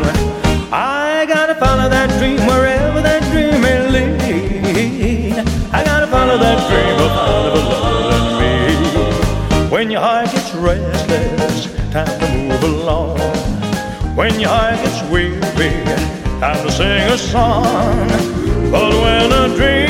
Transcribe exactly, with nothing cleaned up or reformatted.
I gotta follow that dream wherever that dream may lead. I gotta follow that dream of finding a love in me. When your heart gets restless, time to move along. When your heart gets weary, time to sing a song. But when a dream